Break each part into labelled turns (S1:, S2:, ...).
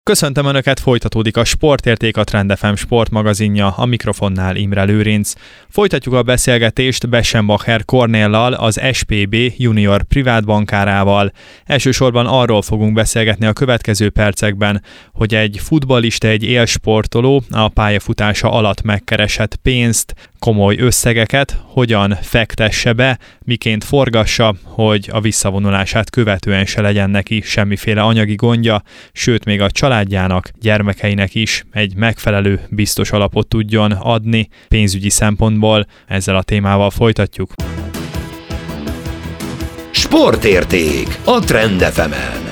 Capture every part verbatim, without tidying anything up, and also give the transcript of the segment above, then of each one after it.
S1: Köszöntöm Önöket, folytatódik a Sportérték, a Trend ef em sportmagazinja, a mikrofonnál Imre Lőrinc. Folytatjuk a beszélgetést Beschenbacher Kornéllal, az es pé bé junior privátbankárával. Elsősorban arról fogunk beszélgetni a következő percekben, hogy egy futballista, egy élsportoló a pályafutása alatt megkeresett pénzt, komoly összegeket hogyan fektesse be, miként forgassa, hogy a visszavonulását követően se legyen neki semmiféle anyagi gondja, sőt még a családjának, gyermekeinek is egy megfelelő, biztos alapot tudjon adni pénzügyi szempontból. Ezzel a témával folytatjuk.
S2: Sportérték a Trend ef emen.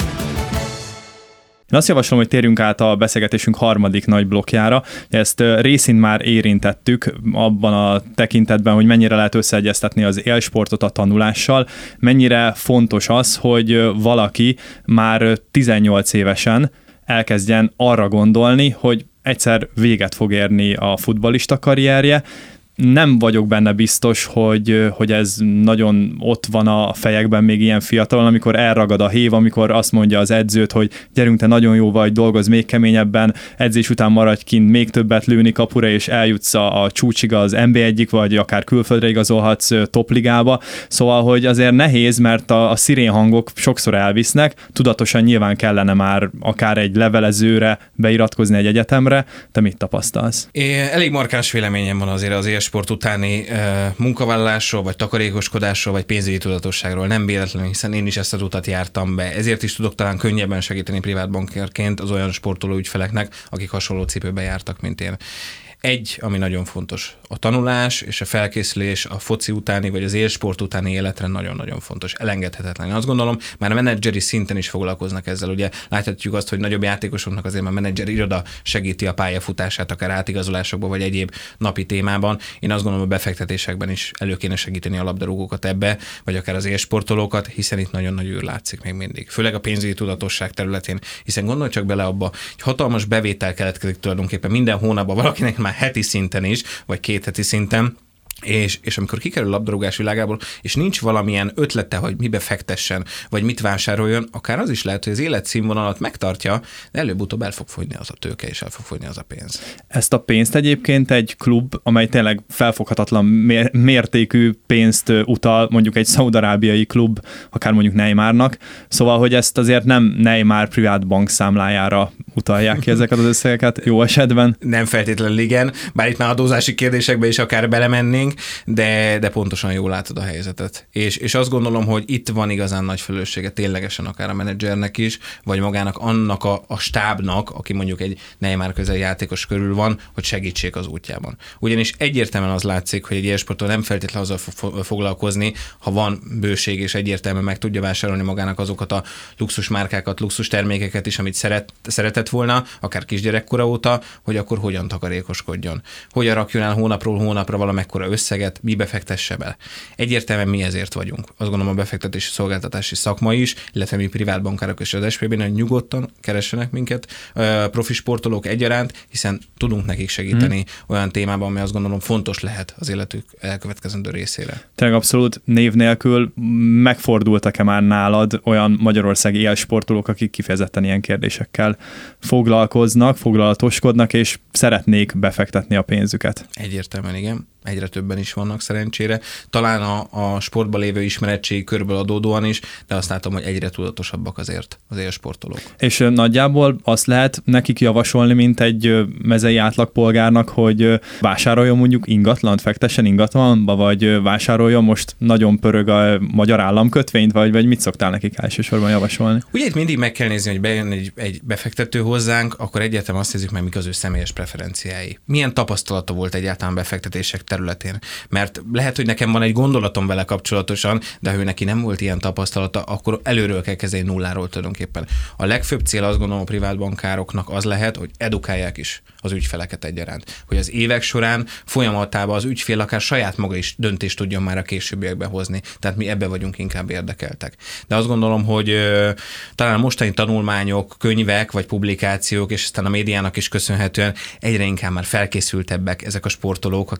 S1: Én azt javaslom, hogy térjünk át a beszélgetésünk harmadik nagy blokkjára. Ezt részint már érintettük abban a tekintetben, hogy mennyire lehet összeegyeztetni az élsportot a tanulással, mennyire fontos az, hogy valaki már tizennyolc évesen elkezdjen arra gondolni, hogy egyszer véget fog érni a futballista karrierje. Nem vagyok benne biztos, hogy, hogy ez nagyon ott van a fejekben még ilyen fiatalon, amikor elragad a hév, amikor azt mondja az edzőt, hogy gyerünk, te nagyon jó vagy, dolgozz még keményebben, edzés után maradj kint, még többet lőni kapura, és eljutsz a, a csúcsig az en bé egyik, vagy akár külföldre igazolhatsz topligába. Szóval, hogy azért nehéz, mert a, a szirénhangok sokszor elvisznek, tudatosan nyilván kellene már akár egy levelezőre beiratkozni egy egyetemre. Te mit tapasztalsz?
S3: É, elég markáns véleményem van azért az sport utáni uh, munkavállalásról, vagy takarékoskodásról, vagy pénzügyi tudatosságról. Nem véletlenül, hiszen én is ezt az utat jártam be. Ezért is tudok talán könnyebben segíteni privátbankárként az olyan sportoló ügyfeleknek, akik hasonló cipőben jártak, mint én. Egy, ami nagyon fontos, a tanulás és a felkészülés a foci utáni vagy az élsport utáni életre nagyon-nagyon fontos, elengedhetetlen. Én azt gondolom, már a menedzseri szinten is foglalkoznak ezzel. Ugye láthatjuk azt, hogy nagyobb játékosoknak azért már menedzseri iroda segíti a pályafutását, akár átigazolásokban vagy egyéb napi témában. Én azt gondolom, a befektetésekben is elő kéne segíteni a labdarúgókat ebbe, vagy akár az élsportolókat, hiszen itt nagyon nagy űr látszik még mindig. Főleg a pénzügyi tudatosság területén, hiszen gondolj csak bele abba, hogy hatalmas bevétel keletkezik tulajdonképpen minden hónapban valakinek már heti szinten is, vagy két heti szinten, és, és amikor kikerül a labdarúgás világából, és nincs valamilyen ötlete, hogy mibe fektessen, vagy mit vásároljon, akár az is lehet, hogy az életszínvonalat megtartja, de előbb-utóbb el fog fogyni az a tőke, és el fog fogyni az a pénz.
S1: Ezt a pénzt egyébként egy klub, amely tényleg felfoghatatlan mér- mértékű pénzt utal, mondjuk egy szaudarábiai klub, akár mondjuk Neymarnak, szóval, hogy ezt azért nem Neymar privát bankszámlájára utalják ki ezeket az összegeket jó esetben.
S3: Nem feltétlenül igen, bár itt már adózási kérdésekbe is akár belemennénk, de, de pontosan jól látod a helyzetet. És, és azt gondolom, hogy itt van igazán nagy felelőssége ténylegesen akár a menedzsernek is, vagy magának annak a, a stábnak, aki mondjuk egy Neymar közeli játékos körül van, hogy segítsék az útjában. Ugyanis egyértelműen az látszik, hogy egy élsportol nem feltétlenül azzal foglalkozni, ha van bőség és egyértelműen meg tudja vásárolni magának azokat a luxus márkákat, luxus termékeket is, amit szeret, szeretett volna, akár kisgyerekkora óta, hogy akkor hogyan takarékoskodjon. Hogyan rakjon el hónapról hónapra valamekkora összeget, mi befektesse be. Egyértelműen mi ezért vagyunk. Azt gondolom, a befektetési szolgáltatási szakma is, illetve mi privátbankárok és az es pé bé-ben, hogy nyugodtan keressenek minket, profi sportolók egyaránt, hiszen tudunk nekik segíteni hmm. olyan témában, ami azt gondolom fontos lehet az életük elkövetkezendő részére.
S1: Tényleg abszolút név nélkül megfordultak-e már nálad olyan magyarországi élsportolók, akik kifejezetten ilyen kérdésekkel foglalkoznak, foglalatoskodnak, és szeretnék befektetni a pénzüket?
S3: Egyértelműen igen. Egyre többen is vannak szerencsére. Talán a, a sportban lévő ismeretségi körből adódóan is, de azt látom, hogy egyre tudatosabbak azért az élsportolók.
S1: És nagyjából azt lehet nekik javasolni, mint egy mezei átlagpolgárnak, hogy vásároljon mondjuk ingatlant, fektessen ingatlanba, vagy vásároljon most nagyon pörög a magyar államkötvényt, vagy, vagy mit szoktál nekik elsősorban javasolni?
S3: Ugye itt mindig meg kell nézni, hogy bejön egy, egy befektető hozzánk, akkor egyáltalán azt nézzük meg, mik az ő személyes preferenciái. Milyen tapasztalata volt egyáltalán befektetések területén. Mert lehet, hogy nekem van egy gondolatom vele kapcsolatosan, de ha ő neki nem volt ilyen tapasztalata, akkor előről kell kezdeni nulláról tulajdonképpen. A legfőbb cél, azt gondolom, a privátbankároknak az lehet, hogy edukálják is az ügyfeleket egyaránt. Hogy az évek során folyamatában az ügyfél akár saját maga is döntést tudjon már a későbbiekben hozni. Tehát mi ebbe vagyunk inkább érdekeltek. De azt gondolom, hogy ö, talán a mostani tanulmányok, könyvek vagy publikációk, és aztán a médiának is köszönhetően egyre inkább már felkészültebbek ezek a sportolók, akik jönnek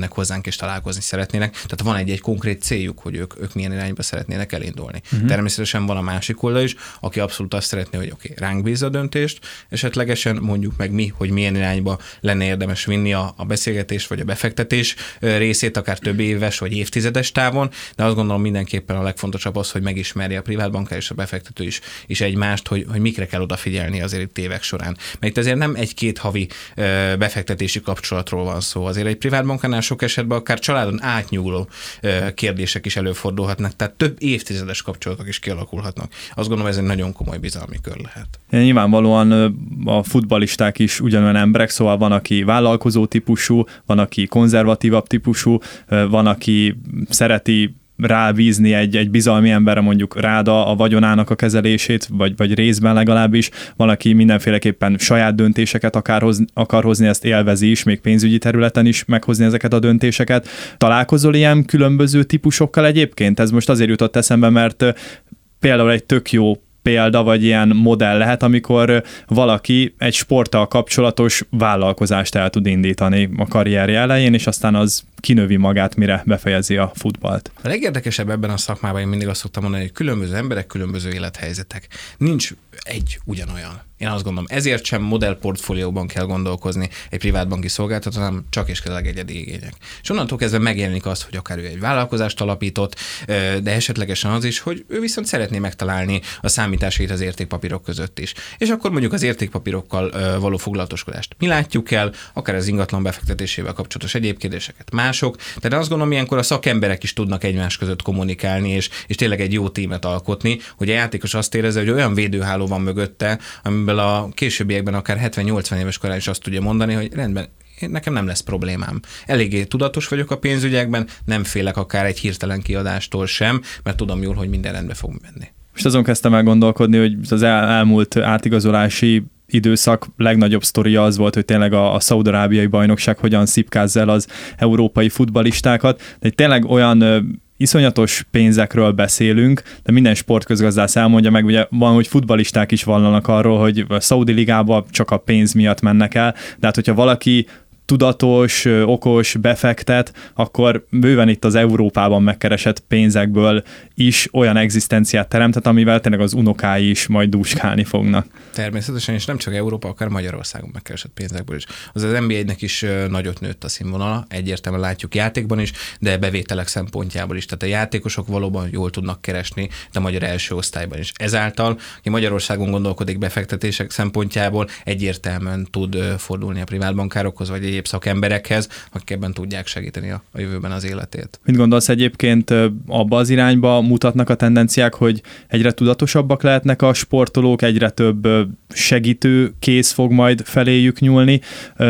S3: jönnek hozzánk és találkozni szeretnének. Tehát van egy, egy konkrét céljuk, hogy ők, ők milyen irányba szeretnének elindulni. Uh-huh. Természetesen van a másik oldal is, aki abszolút azt szeretné, hogy oké, okay, ránk bízza a döntést, esetlegesen mondjuk meg mi, hogy milyen irányba lenne érdemes vinni a, a beszélgetés vagy a befektetés részét, akár több éves vagy évtizedes távon, de azt gondolom mindenképpen a legfontosabb az, hogy megismerje a privátbankár és a befektető is, is egymást, hogy, hogy mikre kell odafigyelni azért itt évek során. Mert itt azért nem egy-két havi befektetési kapcsolatról van szó. Azért egy privátbankánál sok esetben akár családon átnyúló kérdések is előfordulhatnak, tehát több évtizedes kapcsolatok is kialakulhatnak. Azt gondolom, ez egy nagyon komoly bizalmi kör lehet.
S1: Ja, nyilvánvalóan a futballisták is ugyanolyan emberek, szóval van, aki vállalkozó típusú, van, aki konzervatívabb típusú, van, aki szereti rábízni egy, egy bizalmi emberre, mondjuk rád a, a vagyonának a kezelését, vagy, vagy részben legalábbis. Van, aki mindenféleképpen saját döntéseket akar hozni, akar hozni, ezt élvezi is, még pénzügyi területen is meghozni ezeket a döntéseket. Találkozol ilyen különböző típusokkal egyébként? Ez most azért jutott eszembe, mert például egy tök jó példa, vagy ilyen modell lehet, amikor valaki egy sporttal kapcsolatos vállalkozást el tud indítani a karrierje elején, és aztán az kinövi magát, mire befejezi a futballt.
S3: A legérdekesebb ebben a szakmában én mindig azt szoktam mondani, hogy különböző emberek, különböző élethelyzetek. Nincs egy ugyanolyan. Én azt gondolom, ezért sem modellportfólióban kell gondolkozni egy privátbanki szolgáltató, hanem csak és kizárólag egyedi igények. És onnantól kezdve megjelenik az, hogy akár ő egy vállalkozást alapított, de esetlegesen az is, hogy ő viszont szeretné megtalálni a számításait az értékpapírok között is. És akkor mondjuk az értékpapírokkal való foglalatoskodást mi látjuk el, akár az ingatlan befektetésével kapcsolatos egyéb kérdéseket mások. Tehát azt gondolom, ilyenkor a szakemberek is tudnak egymás között kommunikálni, és, és tényleg egy jó tímet alkotni, hogy a játékos azt érezze, hogy olyan védőháló van mögötte, amiben a későbbiekben akár hetven-nyolcvan éves korán is azt tudja mondani, hogy rendben, nekem nem lesz problémám. Eléggé tudatos vagyok a pénzügyekben, nem félek akár egy hirtelen kiadástól sem, mert tudom jól, hogy minden rendbe fog menni.
S1: Most azon kezdtem el gondolkodni, hogy az el, elmúlt átigazolási időszak legnagyobb sztoria az volt, hogy tényleg a, a szaúd-arábiai bajnokság hogyan szipkázza el az európai futballistákat, de tényleg olyan ö, iszonyatos pénzekről beszélünk, de minden sportközgazdász elmondja meg, ugye van, hogy futballisták is vallanak arról, hogy a szaudi ligába csak a pénz miatt mennek el, de hát hogyha valaki tudatos, okos, befektet, akkor bőven itt az Európában megkeresett pénzekből is olyan egzisztenciát teremtett, amivel tényleg az unokái is majd dúskálni fognak.
S3: Természetesen, és nem csak Európa, akár Magyarországon megkeresett pénzekből is. Az az en bé egynek is nagyot nőtt a színvonala, egyértelműen látjuk játékban is, de bevételek szempontjából is. Tehát a játékosok valóban jól tudnak keresni, de a magyar első osztályban is. Ezáltal, aki Magyarországon gondolkodik befektetések szempontjából, egyértelműen tud fordulni a privátbankárokhoz, vagy egyéb szakemberekhez, akik ebben tudják segíteni a, a jövőben az életét.
S1: Mit gondolsz egyébként, abba az irányba mutatnak a tendenciák, hogy egyre tudatosabbak lehetnek a sportolók, egyre több segítő kéz fog majd feléjük nyúlni,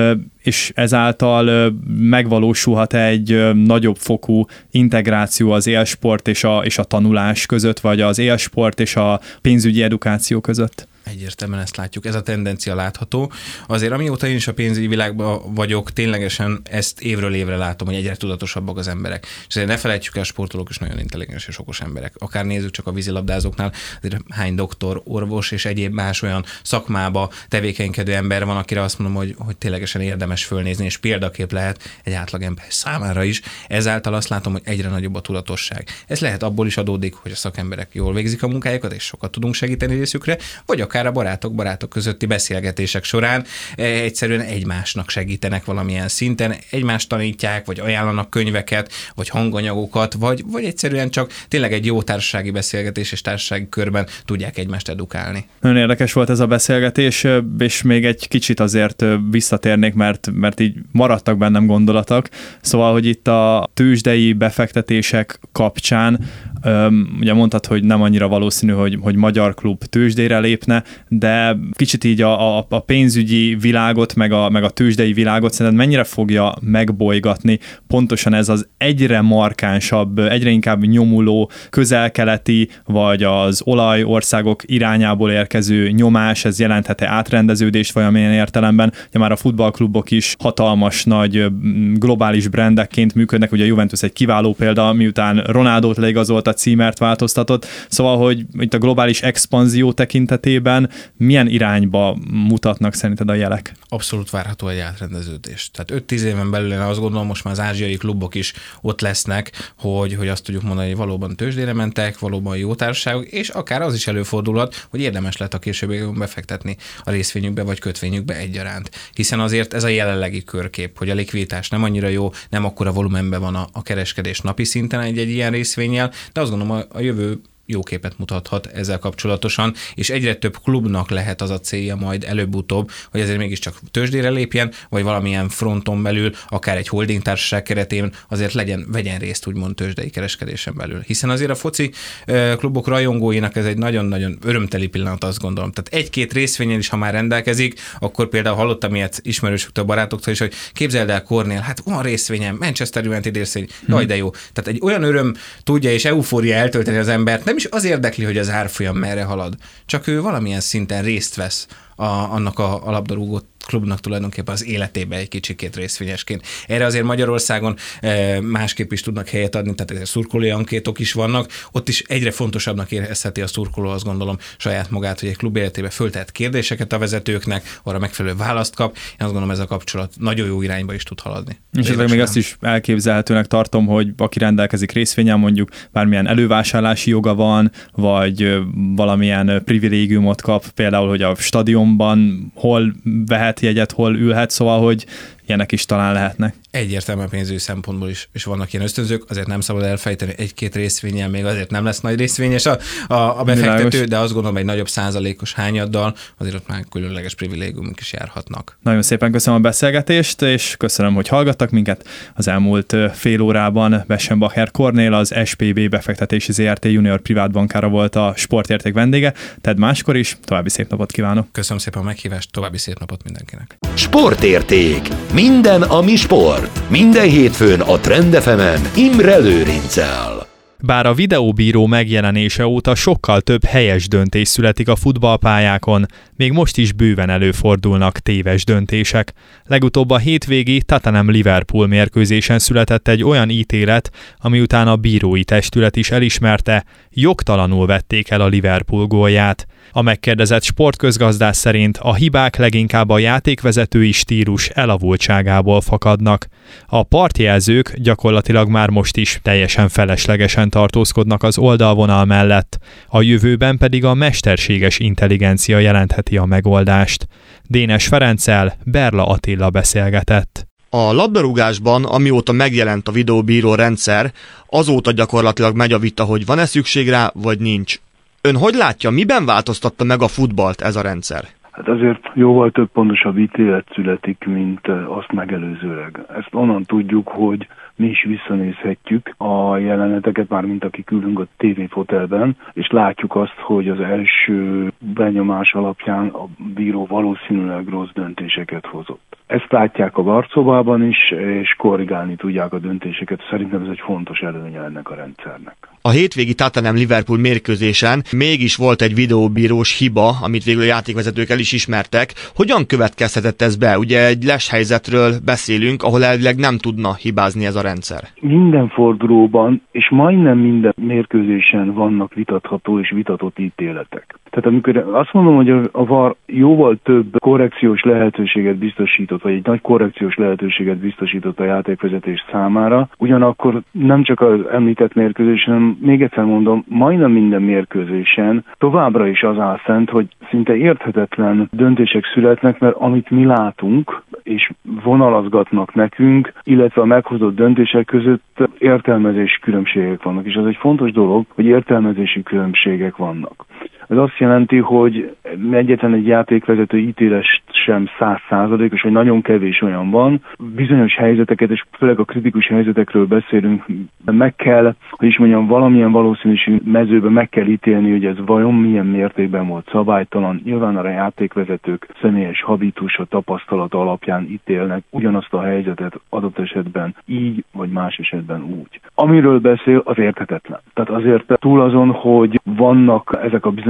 S1: és ezáltal megvalósulhat egy nagyobb fokú integráció az élsport és a, és a tanulás között, vagy az élsport és a pénzügyi edukáció között?
S3: Egyértelműen ezt látjuk, ez a tendencia látható. Azért amióta én is a pénzügyi világban vagyok, ténylegesen ezt évről évre látom, hogy egyre tudatosabbak az emberek. És azért ne felejtsük el, a sportolók is nagyon intelligens és okos emberek. Akár nézzük csak a vízilabdázóknál, azért hány doktor, orvos és egyéb más olyan szakmába tevékenykedő ember van, akire azt mondom, hogy, hogy ténylegesen érdemes fölnézni, és példakép lehet egy átlagember számára is. Ezáltal azt látom, hogy egyre nagyobb a tudatosság. Ez lehet abból is adódik, hogy a szakemberek jól végzik a munkájukat, és sokat tudunk segíteni részükre, vagy akár a barátok, barátok közötti beszélgetések során egyszerűen egymásnak segítenek valamilyen szinten, egymást tanítják, vagy ajánlanak könyveket, vagy hanganyagokat, vagy, vagy egyszerűen csak tényleg egy jó társasági beszélgetés és társasági körben tudják egymást edukálni.
S1: Nagyon érdekes volt ez a beszélgetés, és még egy kicsit azért visszatérnék, mert, mert így maradtak bennem gondolatok. Szóval, hogy itt a tőzsdei befektetések kapcsán ugye mondtad, hogy nem annyira valószínű, hogy, hogy magyar klub tőzsdére lépne, de kicsit így a, a, a pénzügyi világot, meg a, meg a tőzsdei világot szerinted mennyire fogja megbolygatni pontosan ez az egyre markánsabb, egyre inkább nyomuló közel-keleti, vagy az olajországok irányából érkező nyomás, ez jelenthet-e átrendeződést valamilyen értelemben? Ugye már a futballklubok is hatalmas nagy globális brandekként működnek, ugye a Juventus egy kiváló példa, miután Ronaldót leigazolt, a címert változtatott, szóval, hogy itt a globális expanzió tekintetében milyen irányba mutatnak szerinted a jelek?
S3: Abszolút várható egy átrendeződés. Tehát öt-tíz éven belül én azt gondolom, most már az ázsiai klubok is ott lesznek, hogy, hogy azt tudjuk mondani, hogy valóban tőzsdére mentek, valóban jó társaságok, és akár az is előfordulhat, hogy érdemes lett a későbbiekben befektetni a részvényükbe vagy kötvényükbe egyaránt. Hiszen azért ez a jelenlegi körkép, hogy a likviditás nem annyira jó, nem akkora volumenben van a, a kereskedés napi szinten egy-egy ilyen részvénnyel, de azt gondolom a, a jövő jó képet mutathat ezzel kapcsolatosan, és egyre több klubnak lehet az a célja majd előbb-utóbb, hogy ezért mégiscsak tőzsdére lépjen, vagy valamilyen fronton belül, akár egy holding társaság keretében azért legyen, vegyen részt úgymond tőzsdei kereskedésen belül. Hiszen azért a foci klubok rajongóinak ez egy nagyon-nagyon örömteli pillanat, azt gondolom. Tehát egy-két részvényen is, ha már rendelkezik, akkor például hallottam ilyet ismerősöktől, barátoktól is, hogy képzeld el, Kornél, hát van részvényem, Manchester United részvény, jaj, de jó. Tehát egy olyan öröm tudja és eufória eltölteni az embert, nem is az érdekli, hogy az árfolyam merre halad, csak ő valamilyen szinten részt vesz a, annak a, a labdarúgó klubnak tulajdonképpen az életébe egy kicsikét részvényesként. Erre azért Magyarországon e, másképp is tudnak helyet adni, tehát ezért szurkolói ankétok is vannak, ott is egyre fontosabbnak érezheti a szurkoló, azt gondolom, saját magát, hogy egy klub életébe föltehet kérdéseket a vezetőknek, arra megfelelő választ kap. Én azt gondolom, ez a kapcsolat nagyon jó irányba is tud haladni.
S1: És ezek még azt is elképzelhetőnek tartom, hogy aki rendelkezik részvényen, mondjuk bármilyen elővásárlási joga van, vagy valamilyen privilégiumot kap, például, hogy a stadionban hol vehet jegyet, hol ülhet, szóval, hogy ilyenek is talán lehetnek.
S3: Egyértelműen pénzügyi szempontból is, és vannak ilyen ösztönzők, azért nem szabad elfejteni, egy-két részvénnyel még azért nem lesz nagy részvényes a, a, a befektető, Világos. De azt gondolom, egy nagyobb százalékos hányaddal azért ott már különleges privilégiumok is járhatnak.
S1: Nagyon szépen köszönöm a beszélgetést, és köszönöm, hogy hallgattak minket. Az elmúlt fél órában Besenbacher Kornél, az es pé bé befektetési zé er té junior privátbankára volt a Sportérték vendége. Tedd máskor is, további szép napot kívánok.
S3: Köszönöm szépen a meghívást, további szép napot mindenkinek.
S2: Sportérték. Minden, ami sport. Minden hétfőn a Trend ef emen Imre Lőrinccel.
S1: Bár a videóbíró megjelenése óta sokkal több helyes döntés születik a futballpályákon, még most is bőven előfordulnak téves döntések. Legutóbb a hétvégi Tottenham Liverpool mérkőzésen született egy olyan ítélet, ami után a bírói testület is elismerte, jogtalanul vették el a Liverpool gólját. A megkérdezett sportközgazdász szerint a hibák leginkább a játékvezetői stílus elavultságából fakadnak. A partjelzők gyakorlatilag már most is teljesen feleslegesen tartózkodnak az oldalvonal mellett, a jövőben pedig a mesterséges intelligencia jelentheti a megoldást. Dénes Ferenccel Berla Attila beszélgetett.
S4: A labdarúgásban, amióta megjelent a videóbíró rendszer, azóta gyakorlatilag megy a vita, hogy van-e szükség rá, vagy nincs. Ön hogy látja, miben változtatta meg a futballt ez a rendszer?
S5: Hát azért jóval több pontosabb ítélet születik, mint azt megelőzőleg. Ezt onnan tudjuk, hogy mi is visszanézhetjük a jeleneteket, már mint akik ülünk a tévéfotelben, és látjuk azt, hogy az első benyomás alapján a bíró valószínűleg rossz döntéseket hozott. Ezt látják a varcszobában is, és korrigálni tudják a döntéseket. Szerintem ez egy fontos előnye ennek a rendszernek.
S4: A hétvégi Tottenham Liverpool mérkőzésen mégis volt egy videóbírós hiba, amit végül a játékvezetők el is ismertek. Hogyan következhetett ez be? Ugye egy leshelyzetről beszélünk, ahol elvileg nem tudna hibázni ez a rendszer.
S5: Minden fordulóban, és majdnem minden mérkőzésen vannak vitatható és vitatott ítéletek. Tehát amikor azt mondom, hogy a VAR jóval több korrekciós lehetőséget biztosított, vagy egy nagy korrekciós lehetőséget biztosított a játékvezetés számára, ugyanakkor nem csak az említett mérkőzésen, hanem még egyszer mondom, majdnem minden mérkőzésen továbbra is az áll fent, hogy szinte érthetetlen döntések születnek, mert amit mi látunk, és vonalazgatnak nekünk, illetve a meghozott döntések között értelmezési különbségek vannak, és az egy fontos dolog, hogy értelmezési különbségek vannak. Ez azt jelenti, hogy egyetlen egy játékvezető ítéles sem száz százalékos, hogy nagyon kevés olyan van. Bizonyos helyzeteket, és főleg a kritikus helyzetekről beszélünk, meg kell, hogy is mondjam, valamilyen valószínűség mezőben meg kell ítélni, hogy ez vajon milyen mértékben volt szabálytalan. Nyilván a játékvezetők személyes habitusa, tapasztalata alapján ítélnek ugyanazt a helyzetet adott esetben így, vagy más esetben úgy. Amiről beszél, az érthetetlen. Tehát azért túl azon, hogy vannak ezek a bizonyos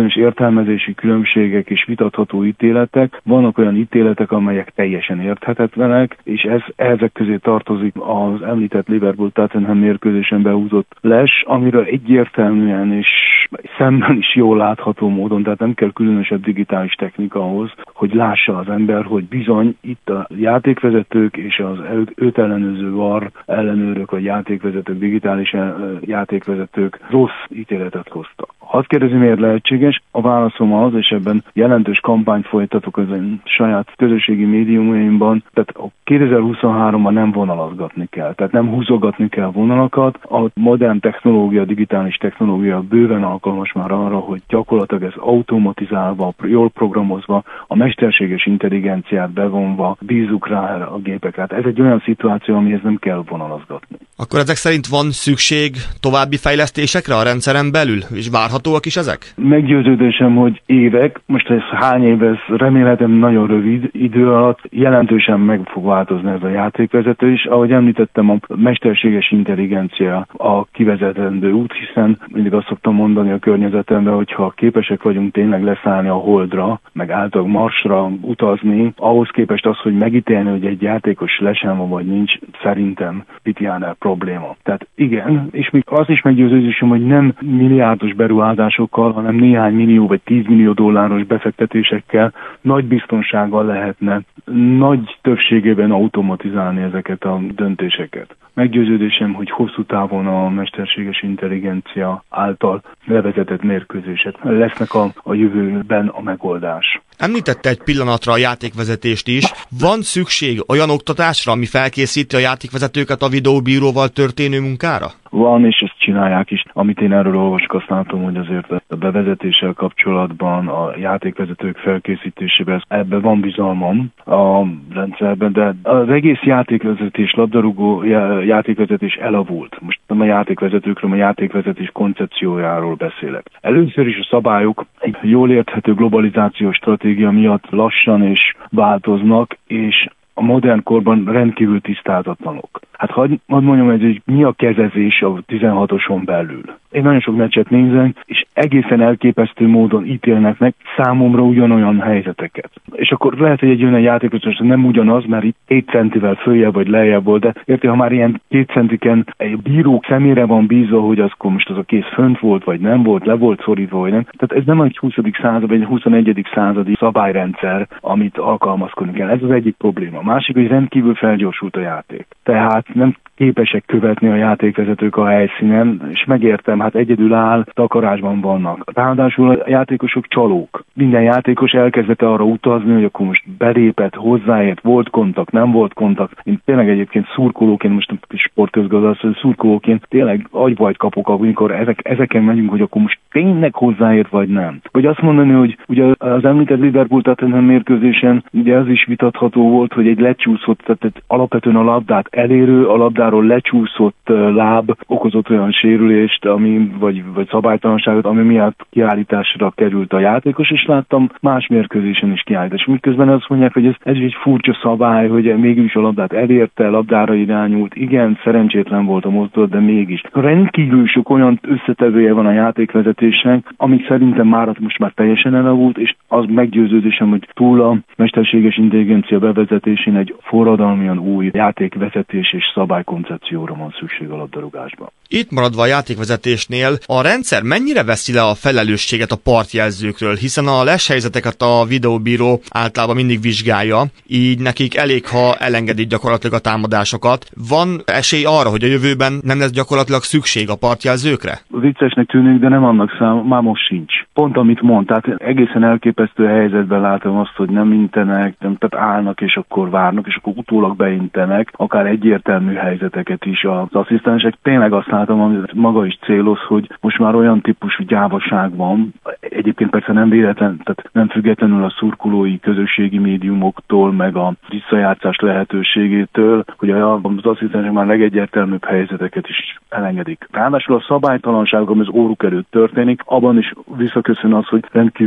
S5: bizonyos értelmezési különbségek és vitatható ítéletek, vannak olyan ítéletek, amelyek teljesen érthetetlenek, és ez, ezek közé tartozik az említett Liverpool-Tottenham mérkőzésen behúzott les, amiről egyértelműen és szemben is jól látható módon, tehát nem kell különösebb digitális technika ahhoz, hogy lássa az ember, hogy bizony itt a játékvezetők és az őt ellenőrző var ellenőrök, vagy játékvezetők, digitális játékvezetők rossz ítéletet hoztak. Hadd kérdezi, miért lehetséges? A válaszom az, és ebben jelentős kampányt folytatok az én saját közösségi médiumaimban, tehát a kétezer-huszonháromban nem vonalazgatni kell, tehát nem húzogatni kell vonalakat. A modern technológia, digitális technológia bőven alkalmas már arra, hogy gyakorlatilag ez automatizálva, jól programozva, a mesterséges intelligenciát bevonva bízzuk rá a gépekre. Hát ez egy olyan szituáció, amihez nem kell vonalazgatni.
S4: Akkor ezek szerint van szükség további fejlesztésekre a rendszeren belül, és várhatóak is ezek?
S5: Meggyőződésem, hogy évek, most ez hány év, ez remélhetem nagyon rövid idő alatt jelentősen meg fog változni ez a játékvezető is. Ahogy említettem, a mesterséges intelligencia a kivezetendő út, hiszen mindig azt szoktam mondani a környezetemben, hogyha képesek vagyunk tényleg leszállni a Holdra, meg általában Marsra utazni, ahhoz képest az, hogy megítélni, hogy egy játékos lesen van vagy nincs, szerintem Pitjánál probléma. Tehát igen, és még az is meggyőződésem, hogy nem milliárdos beruházásokkal, hanem néhány millió vagy tízmillió dolláros befektetésekkel nagy biztonsággal lehetne nagy többségében automatizálni ezeket a döntéseket. Meggyőződésem, hogy hosszú távon a mesterséges intelligencia által levezetett mérkőzések lesznek a, a jövőben a megoldás.
S4: Említette egy pillanatra a játékvezetést is. Van szükség olyan oktatásra, ami felkészíti a játékvezetőket a videóbíróval történő munkára?
S5: Van, és ezt csinálják is. Amit én erről olvasok, azt látom, hogy azért a bevezetéssel kapcsolatban, a játékvezetők felkészítésében ebben van bizalmam a rendszerben, de az egész játékvezetés, labdarúgó játékvezetés elavult. Most nem a játékvezetőkről, a játékvezetés koncepciójáról beszélek. Először is a szabályok egy jól érthető globalizációs stratégia miatt lassan és változnak, és a modern korban rendkívül tisztázatlanok. Hát hadd hadd mondjam, hogy mi a kezezés a tizenhatoson belül. Én nagyon sok meccset nézem, és egészen elképesztő módon ítélnek meg számomra ugyanolyan helyzeteket. És akkor lehet, hogy egy olyan játékos nem ugyanaz, mert itt két centivel följebb vagy lejjebb volt, de érti, ha már ilyen két centiken egy bírók szemére van bízva, hogy az most az a kész fönt volt, vagy nem volt, le volt szorítva, vagy nem. Tehát ez nem egy huszadik század, vagy egy huszonegyedik századi szabályrendszer, amit alkalmazkodni kell. Ez az egyik probléma. A másik, hogy rendkívül felgyorsult a játék. Tehát nem képesek követni a játékvezetők a helyszínen, és megértem, hát egyedül áll, takarásban vannak. Ráadásul a játékosok csalók. Minden játékos elkezdett arra utazni, hogy akkor most belépett, hozzáért, volt kontakt, nem volt kontakt. Én tényleg egyébként szurkolóként, most nem sportközgazdász, szurkolóként tényleg agyvajt kapok, amikor ezek, ezeken megyünk, hogy akkor most tényleg hozzáért, vagy nem. Vagy azt mondani, hogy ugye az említett Liverpool-Tottenham mérkőzésen ugye az is vitatható volt, hogy egy lecsúszott, tehát alapvetően a labdát elérő, a labdáról lecsúszott láb okozott olyan sérülést, ami, vagy, vagy szabálytalanságot, ami miatt kiállításra került a játékos, és láttam más mérkőzésen is kiállítás. Miközben azt mondják, hogy ez, ez egy furcsa szabály, hogy mégis a labdát elérte, labdára irányult, igen, szerencsétlen volt a mozdulat, de mégis. Rendkívül sok olyan összetevője van a játékvezetésnek, amik szerintem már most már teljesen elavult, és az meggyőződésem, hogy túl a mesterséges intelligencia bevezetésén egy forradalmian új játékvezetés és szabálykoncepcióra van szükség a labdarúgásban.
S4: Itt maradva a játékvezetésnél, a rendszer mennyire veszi le a felelősséget a partjelzőkről, hiszen a leshelyzeteket a videóbíró általában mindig vizsgálja, így nekik elég, ha elengedik gyakorlatilag a támadásokat. Van esély arra, hogy a jövőben nem lesz gyakorlatilag szükség a partjelzőkre?
S5: Viccesnek tűnik, de nem annak szám, már most sincs. Pont amit mond, tehát egészen elképesztő helyzetben látom azt, hogy nem intenek, nem, tehát állnak és akkor várnak, és akkor utólag beintenek, akár egyértelmű helyzeteket is az asszisztensek. Tényleg azt látom, amit maga is céloz, hogy most már olyan típusú gyávaság van, egyébként persze nem véletlen, tehát nem függetlenül a szurkolói közösségi médiumoktól, meg a visszajátszás lehetőségétől, hogy az asszisztensek már legegyértelműbb helyzeteket is elengedik. Ráadásul a szabálytalanságok, ami az óruk előtt történik, abban is visszaköszön az, hogy rendkívül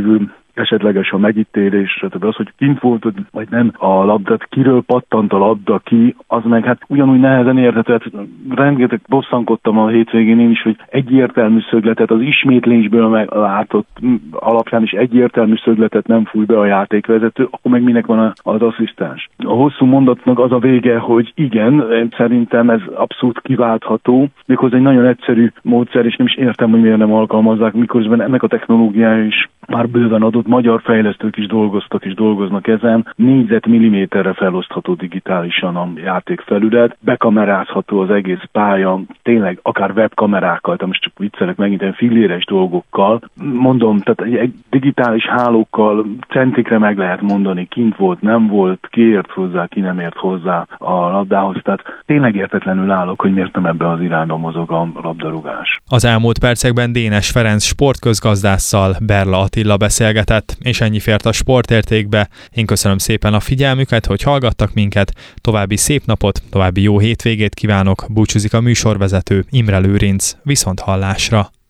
S5: esetleges a megítélés, tehát az, hogy kint volt, vagy nem a labdát, kiről pattant a labda ki, az meg hát ugyanúgy nehezen érthető. Hát rengeteg bosszankodtam a hétvégén én is, hogy egyértelmű szögletet, az ismétlésből látott alapján is egyértelmű szögletet nem fúj be a játékvezető, akkor meg minek van az asszisztens. A hosszú mondatnak az a vége, hogy igen, szerintem ez abszolút kiváltható, méghozzá egy nagyon egyszerű módszer, és nem is értem, hogy miért nem alkalmazzák, miközben ennek a technológiája is már bőven adott, magyar fejlesztők is dolgoztak és dolgoznak ezen, négyzetmilliméterre felosztható digitálisan a játékfelület, bekamerázható az egész pálya, tényleg akár webkamerákkal, tehát most csak viccelek megint ilyen filléres dolgokkal. Mondom, tehát egy digitális hálókkal centikre meg lehet mondani, kint volt, nem volt, ki ért hozzá, ki nem ért hozzá a labdához, tehát tényleg értetlenül állok, hogy miért nem ebbe az irányba mozog a labdarúgás.
S1: Az elmúlt percekben Dénes Ferenc sportközgazdásszal Berla Attila beszélgetett, és ennyi fért a Sportértékbe. Én köszönöm szépen a figyelmüket, hogy hallgattak minket, további szép napot, további jó hétvégét kívánok, búcsúzik a műsorvezető Imre Lőrinc, viszont hallásra.